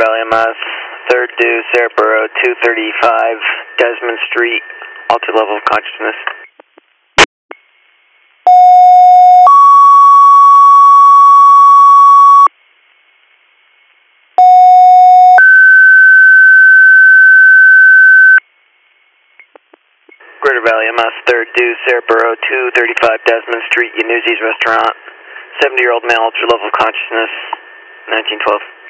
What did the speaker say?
Valley MS, 3rd due, Sarahboro, 235 Desmond Street, altered level of consciousness. Greater Valley MS, 3rd due, Sarahboro, 235 Desmond Street, Yanuzzi's Restaurant, 70-year-old male, altered level of consciousness, 1912.